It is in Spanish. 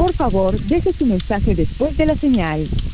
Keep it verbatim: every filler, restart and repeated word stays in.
Por favor, deje su mensaje después de la señal.